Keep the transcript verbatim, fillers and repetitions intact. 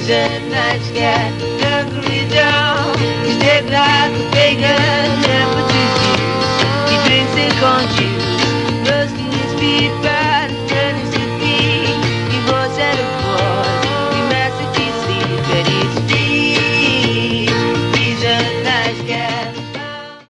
He's a nice guy, hungry dog. He's dead like a pagan, never to juice. He drinks and country.